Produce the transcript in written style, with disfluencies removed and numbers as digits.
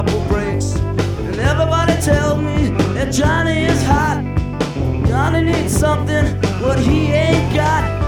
couple breaks. And everybody tells me that Johnny is hot. Johnny needs something what he ain't got.